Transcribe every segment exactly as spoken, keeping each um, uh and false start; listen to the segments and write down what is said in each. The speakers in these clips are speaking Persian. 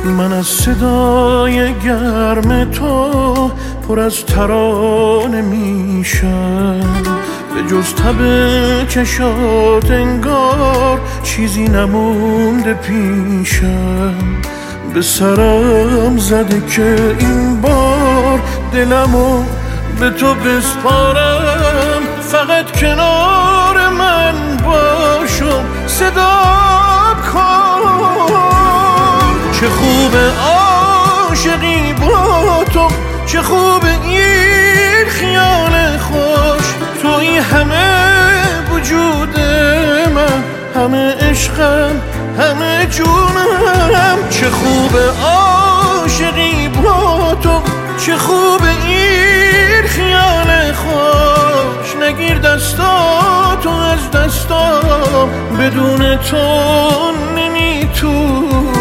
من از صدای گرم تو پر از ترانه میشم، به جز تب چشات انگار چیزی نمونده پیشم. به سرم زده که این بار دلمو به تو بسپارم، فقط کنار من باشم صدا کن. چه خوبه عاشقی با تو، چه خوبه این خیال خوش، توی همه وجود من، همه عشقم، همه جونم. چه خوبه عاشقی با تو، چه خوبه این خیال خوش، نگیر دستاتو از دستام، بدون تو نمیتونم.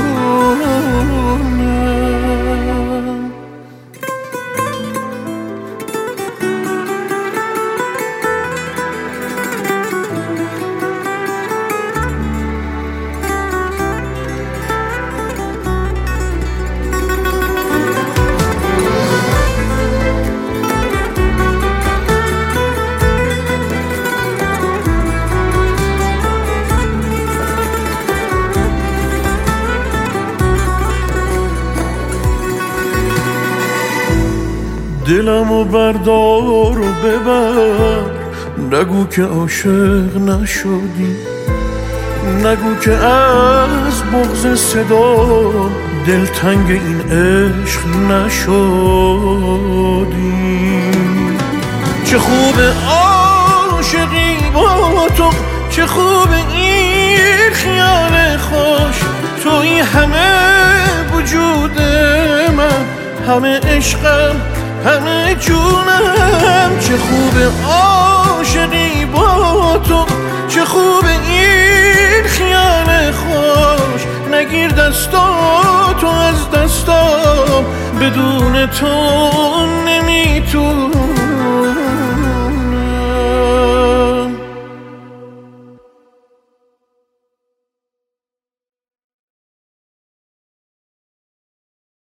دلمو بردار و ببر، نگو که عاشق نشدی، نگو که از بغض صدا دلتنگ این عشق نشدی. چه خوبه عاشقی با تو، چه خوبه این خیال خوش، توی همه وجود من، همه عشقم، همه جونم. چه خوبه عاشقی با تو، چه خوبه این خیال خوش، نگیر دستاتو از دستام، بدون تو